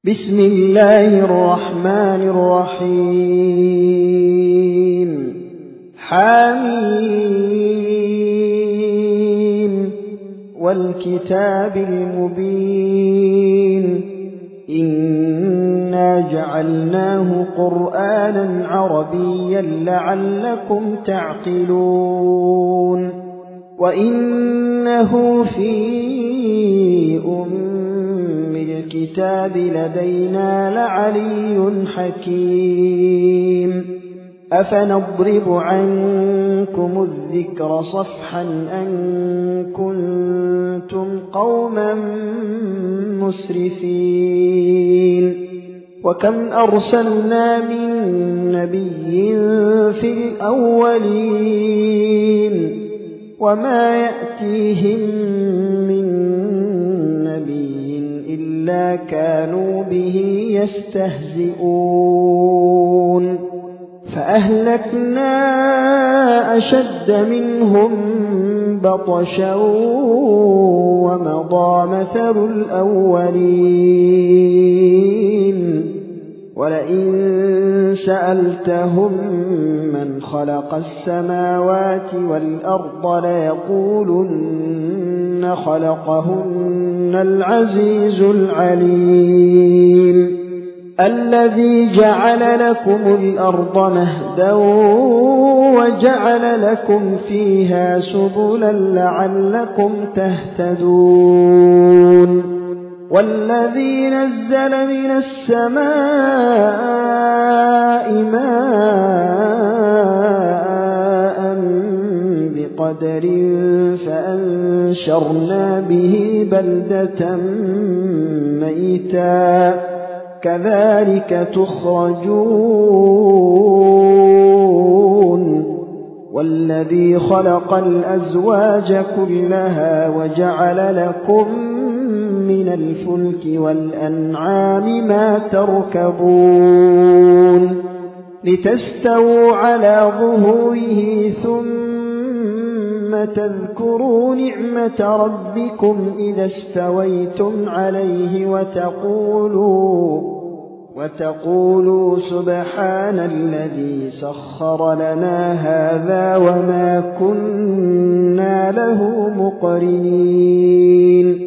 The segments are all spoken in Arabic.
بسم الله الرحمن الرحيم حميم والكتاب المبين إنا جعلناه قرآنا عربيا لعلكم تعقلون وإنه في الكتاب لدينا لعلي حكيم أفنضرب عنكم الذكر صفحا أن كنتم قوما مسرفين وكم أرسلنا من نبي في الأولين وما يأتيهم من نبي إلا كانوا به يستهزئون فأهلكنا أشد منهم بطشا ومضى مثل الأولين ولئن سألتهم من خلق السماوات والأرض ليقولن خلقهن العزيز العليم الذي جعل لكم الأرض مهدا وجعل لكم فيها سبلا لعلكم تهتدون والذي نزل من السماء ماء بقدر فأنشرنا به بلدة ميتا كذلك تخرجون والذي خلق الأزواج كلها وجعل لكم من الفلك والأنعام ما تركبون لتستووا على ظهوره ثم تذكروا نعمة ربكم إذا استويتم عليه وتقولوا سبحان الذي سخر لنا هذا وما كنا له مقرنين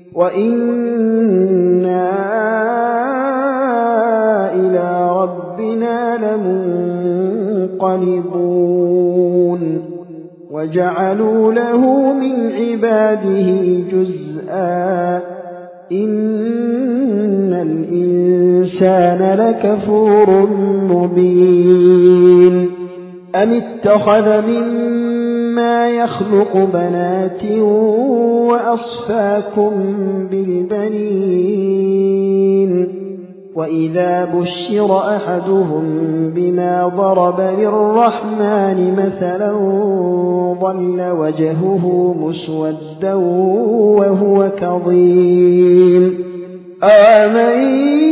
وإنا إلى ربنا لمنقلبون وجعلوا له من عباده جزءا إن الإنسان لكفور مبين أم اتخذ مما يخلق بنات وأصفاكم بالبنين وإذا بشر أحدهم بما ضرب للرحمن مثلا ظل وجهه مسودا وهو كظيم أَمَن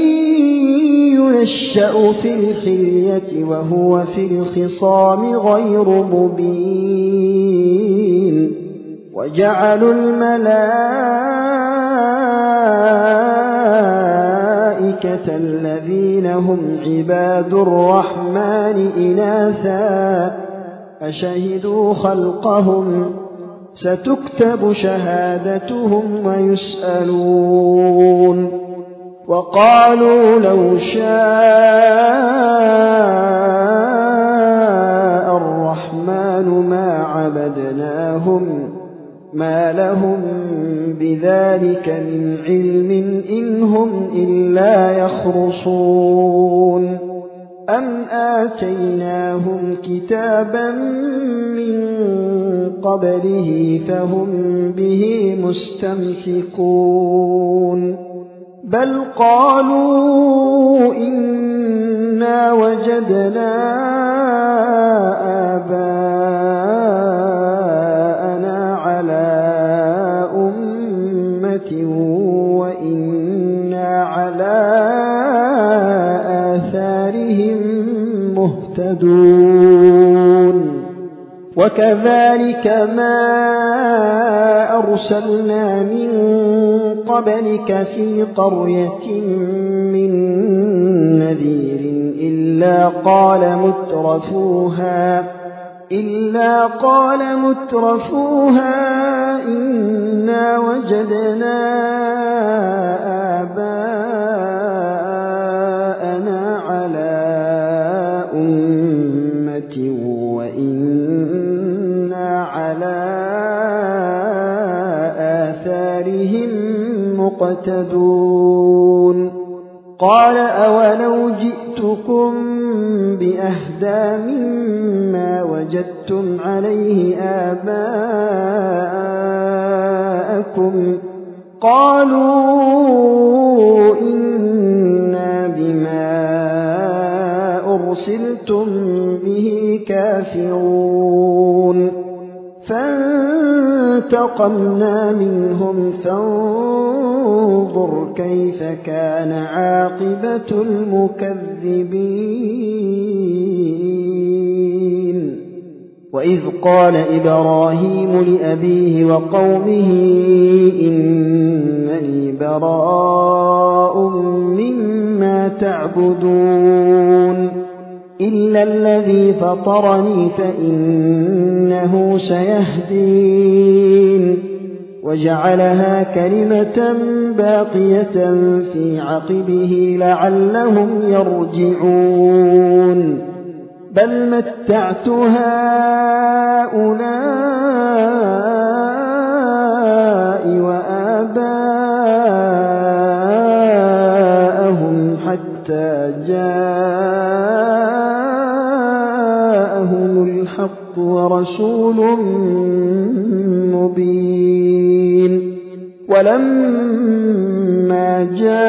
ينشأ في الحلية وهو في الخصام غير مبين وجعلوا الملائكة الذين هم عباد الرحمن إناثا أشهدوا خلقهم ستكتب شهادتهم ويسألون وقالوا لو شاء الرحمن ما عبدناهم ما لهم بذلك من علم إن هم إلا يخرصون أم آتيناهم كتابا من قبله فهم به مستمسكون بل قالوا إنا وجدنا آباءنا على أمة وإنا على آثارهم مهتدون وكذلك ما أرسلنا من قبلك في قرية من نذير إلا قال مترفوها إنا وجدنا آباءنا على أمة وإنا على آثارهم مقتدون قال أولو جئتكم بأهدى مما وجدتم عليه آباءكم قالوا إنا بما أرسلتم به كافرون فانتقمنا منهم فانظر كيف كان عاقبة المكذبين وإذ قال إبراهيم لأبيه وقومه إنني براء مما تعبدون إلا الذي فطرني فإنه سيهدين وجعلها كلمة باقية في عقبه لعلهم يرجعون بل متعت هؤلاء وآباءهم حتى جاءهم الحق ورسول مبين ولما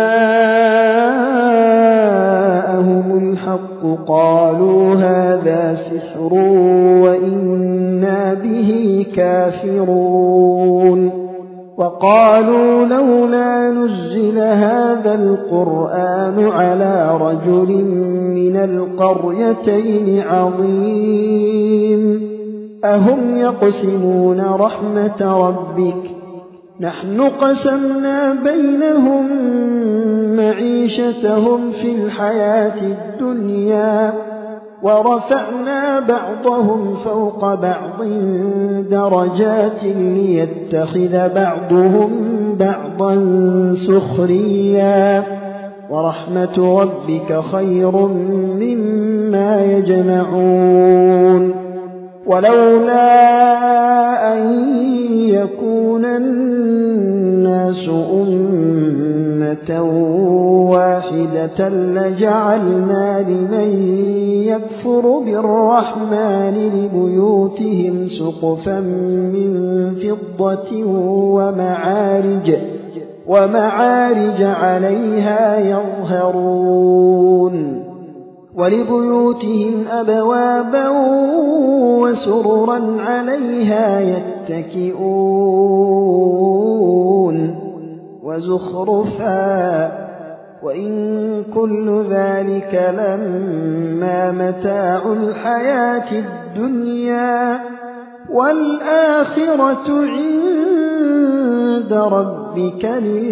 جاءهم الحق قالوا هذا سحر وإنا به كافرون وقالوا لولا نزل هذا القرآن على رجل من القريتين عظيم أهم يقسمون رحمة ربك نحن قسمنا بينهم معيشتهم في الحياة الدنيا ورفعنا بعضهم فوق بعض درجات ليتخذ بعضهم بعضا سخريا ورحمة ربك خير مما يجمعون ولولا أن يكون الناس أمة واحدة لجعلنا لمن يكفر بالرحمن لبيوتهم سقفا من فضة ومعارج عليها يظهرون ولبيوتهم أبوابا وسررا عليها يتكئون وزخرفا وإن كل ذلك لما متاع الحياة الدنيا والآخرة عند ربك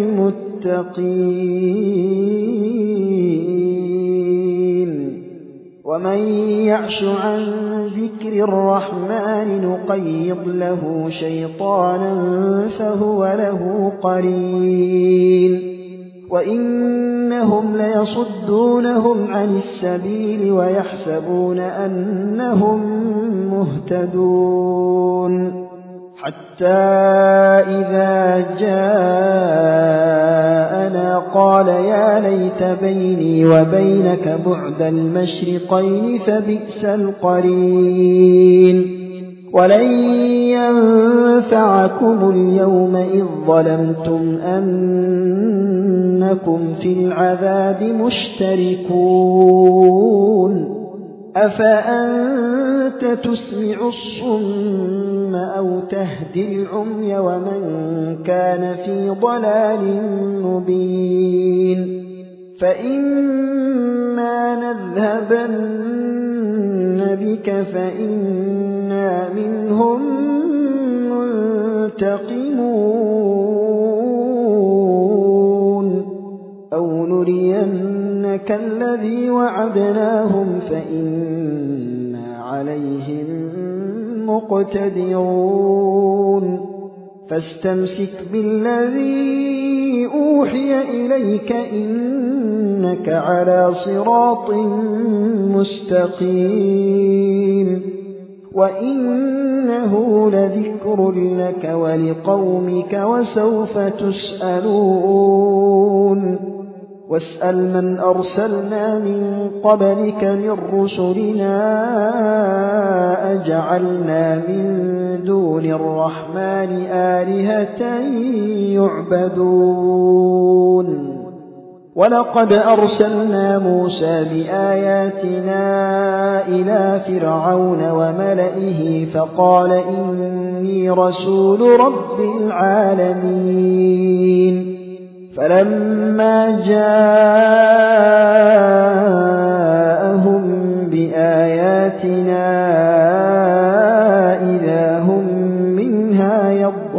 للمتقين ومن يعش عن ذكر الرحمن نقيض له شيطانا فهو له قرين وإنهم ليصدونهم عن السبيل ويحسبون أنهم مهتدون حتى إذا جاءنا قال يا ليت بيني وبينك بعد المشرقين فبئس القرين ولن ينفعكم اليوم إذ ظلمتم أنكم في العذاب مشتركون أفأنت تسمع الصم أو تهدي العمي ومن كان في ضلال مبين فإما نذهبن بك فإنا منهم منتقمون نرينك الذي وعدناهم فإنا عليهم مقتدرون فاستمسك بالذي أوحي إليك إنك على صراط مستقيم وإنه لذكر لك ولقومك وسوف تسألون واسأل من أرسلنا من قبلك من رسلنا أجعلنا من دون الرحمن آلهة يعبدون ولقد أرسلنا موسى بآياتنا إلى فرعون وملئه فقال إني رسول رب العالمين فلما جاءهم بآياتنا إذا هم منها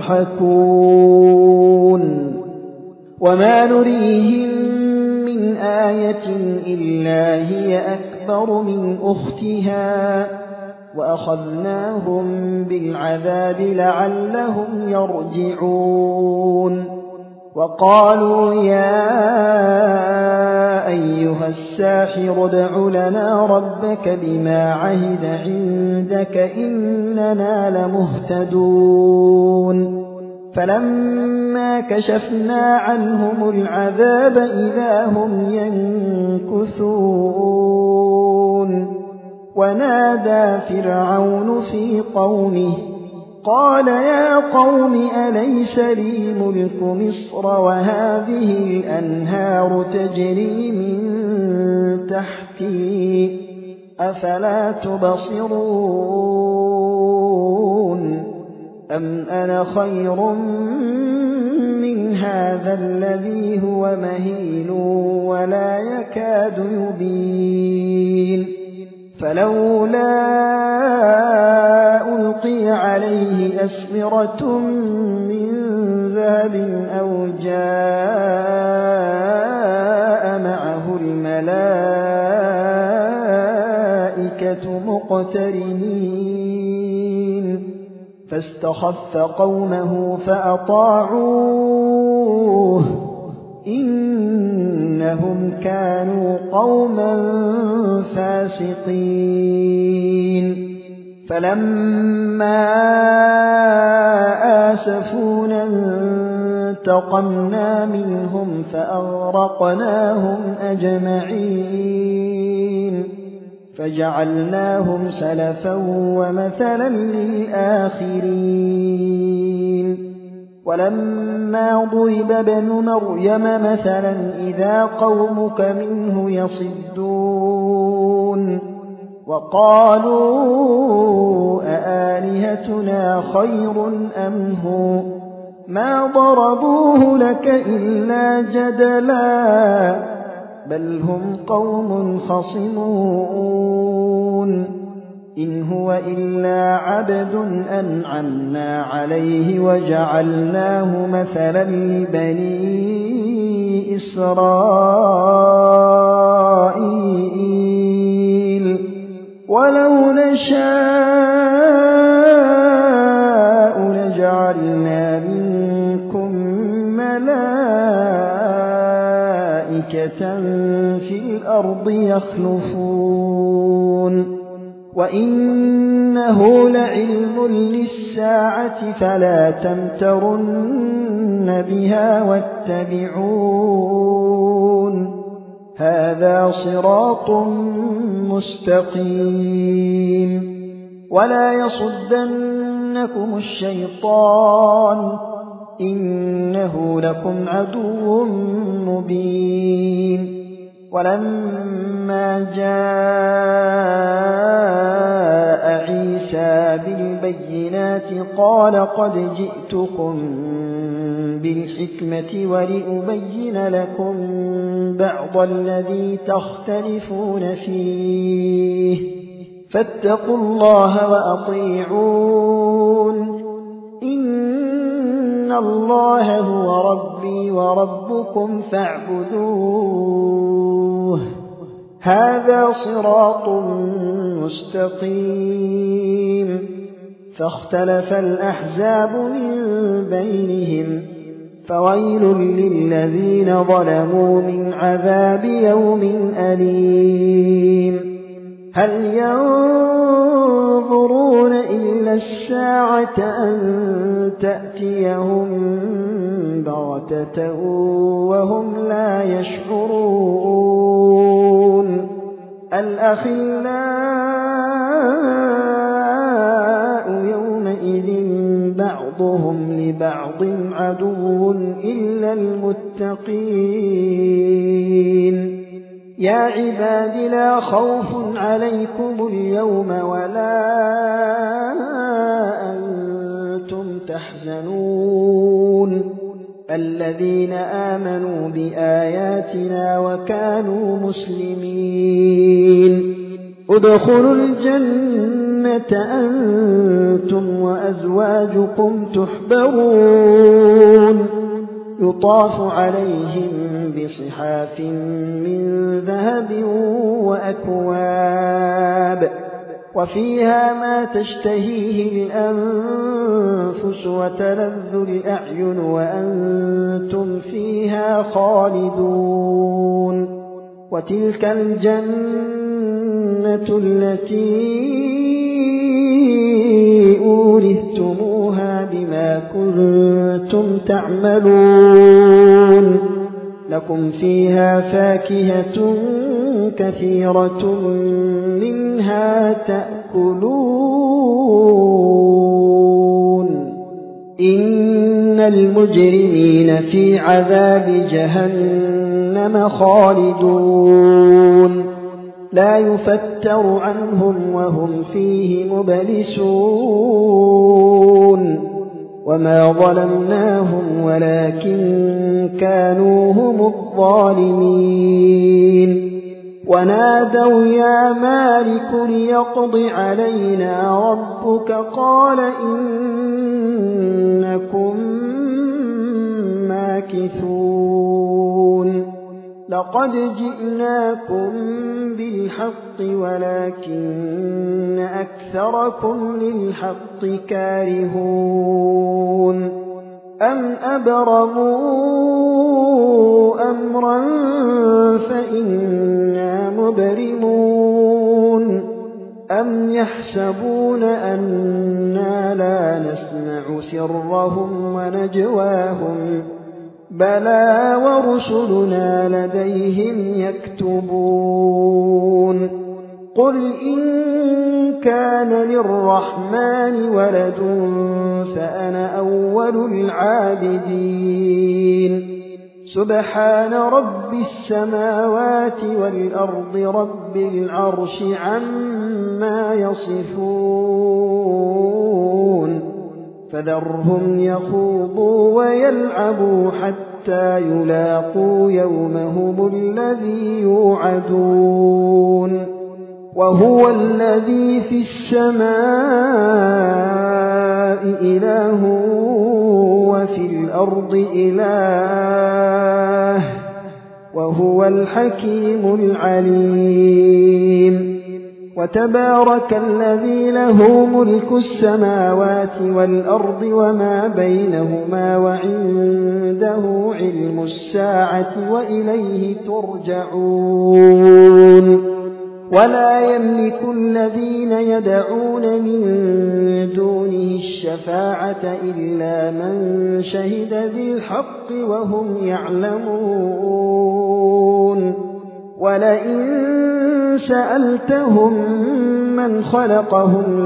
يضحكون وما نريهم من آية إلا هي أكبر من أختها وأخذناهم بالعذاب لعلهم يرجعون وقالوا يا أيها الساحر ادع لنا ربك بما عهد عندك إننا لمهتدون فلما كشفنا عنهم العذاب إذا هم ينكثون ونادى فرعون في قومه قال يا قوم أليس لي ملك مصر وهذه الأنهار تجري من تحتي أفلا تبصرون أم أنا خير من هذا الذي هو مهين ولا يكاد يبين فلولا ألقي عليه أسورة من ذهب أو جاء معه الملائكة مقترنين فاستخف قومه فأطاعوه إنهم كانوا قوما فاسقين فلما آسفونا انتقمنا منهم فأغرقناهم أجمعين فجعلناهم سلفا ومثلا للآخرين ولما ضرب ابن مريم مثلا إذا قومك منه يصدون وقالوا أآلهتنا خير أم هو ما ضربوه لك إلا جدلا بل هم قوم خصمون إن هو إلا عبد أنعمنا عليه وجعلناه مثلا لبني إسرائيل ولو نشاء لجعلنا منكم ملائكة في الأرض يخلفون وإنه لعلم للساعة فلا تمترن بها واتبعون هذا صراط مستقيم ولا يصدنكم الشيطان إنه لكم عدو مبين ولما جاء عيسى بالبينات قال قد جئتكم بالحكمة ولأبين لكم بعض الذي تختلفون فيه فاتقوا الله وأطيعون إن إن الله هو ربي وربكم فاعبدوه هذا صراط مستقيم فاختلف الأحزاب من بينهم فويل للذين ظلموا من عذاب يوم أليم هل ينظرون إلا الساعة أن تأتيهم بغتة وهم لا يشعرون الأخلاء يومئذ بعضهم لبعض عدو إلا المتقين يا عباد لا خوف عليكم اليوم ولا أنتم تحزنون الذين آمنوا بآياتنا وكانوا مسلمين ادخلوا الجنة أنتم وأزواجكم تحبرون يطاف عليهم بصحاف من ذهب وأكواب وفيها ما تشتهيه الأنفس وتلذ الأعين وأنتم فيها خالدون وتلك الجنة التي أورثتموها بما كنتم تعملون لكم فيها فاكهة كثيرة منها تأكلون إن المجرمين في عذاب جهنم خالدون لا يفتر عنهم وهم فيه مبلسون وما ظلمناهم ولكن كانوا هم الظالمين ونادوا يا مالك ليقض علينا ربك قال إنكم ماكثون لقد جئناكم بالحق ولكن أكثركم للحق كارهون أم أبرموا أمرا فإنا مبرمون أم يحسبون أنا لا نسمع سرهم ونجواهم بلى ورسلنا لديهم يكتبون قل إن كان للرحمن ولد فأنا أول العابدين سبحان رب السماوات والأرض رب العرش عما يصفون فذرهم يخوضوا ويلعبوا حتى يلاقوا يومهم الذي يوعدون وهو الذي في السماء إله وفي الأرض إله وهو الحكيم العليم وتبارك الذي له ملك السماوات والأرض وما بينهما وعنده علم الساعة وإليه ترجعون ولا يملك الذين يدعون من دونه الشفاعة إلا من شهد بالحق وهم يعلمون ولئن سألتهم من خلقهم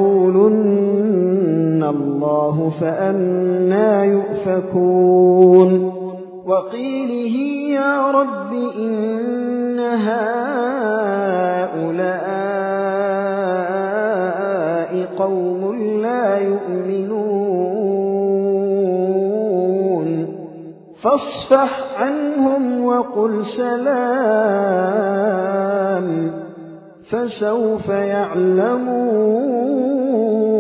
ليقولن الله فأنى يؤفكون وقيله يا رب إن هؤلاء قوم لا يؤمنون فاصفح عنهم وقل سلام فسوف يعلمون